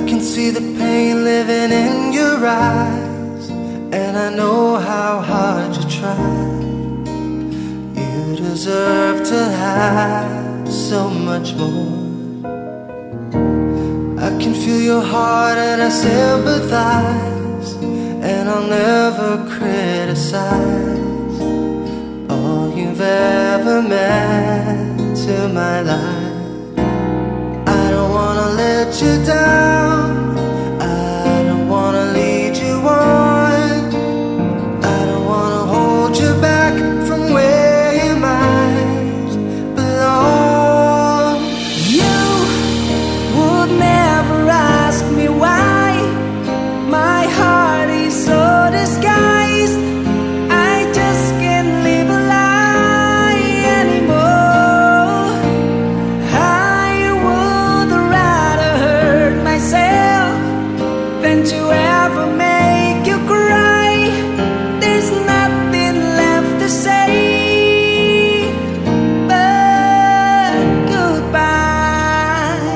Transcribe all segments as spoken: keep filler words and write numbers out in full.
can see the pain living in your eyes, and I know how hard you try. You deserve to have so much more. I can feel your heart and I sympathize, and I'll never criticize all you've ever meant to my life. I don't wanna let you down, I don't wanna lead you on, I don't wanna hold you back from where you might belong. You would never ask me why my heart is so disguised. I just can't live a lie anymore. I would rather hurt myself than to ever make you cry. There's nothing left to say but goodbye.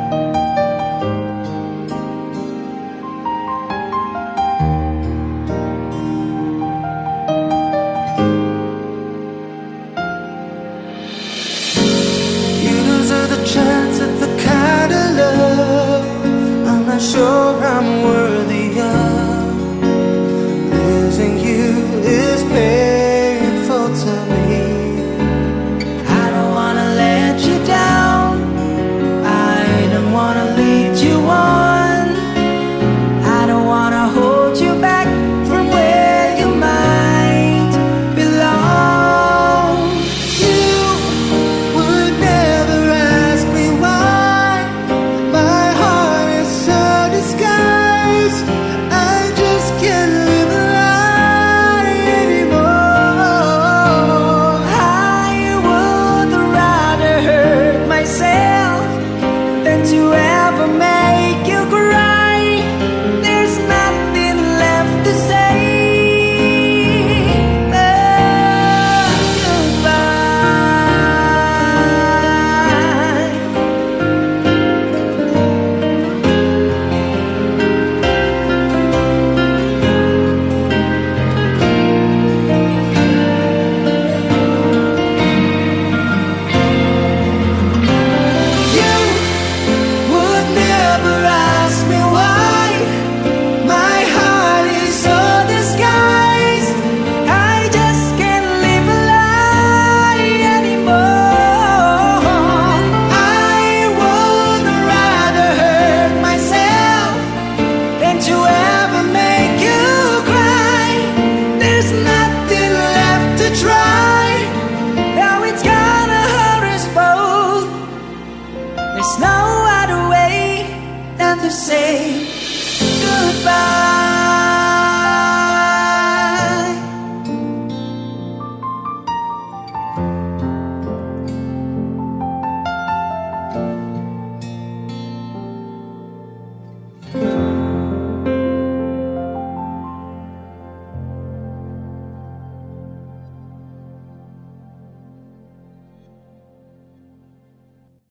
You deserve the chance at the kind of love I'm not sure I'm worthy of. Losing you is painful to me. I don't wanna let you down, I don't wanna lead you on, I don't wanna hold you back from where you might belong. You would never ask me why my heart is so disguised. I just can't live a lie anymore. I would rather hurt myself than to ever make you cry. There's nothing left to say but goodbye. You would never ask me why my heart is so disguised. I just can't live a lie anymore. I would rather hurt myself Than to ever make you cry. There's nothing left to try. Now it's gonna hurt us both. There's no other way than to say goodbye.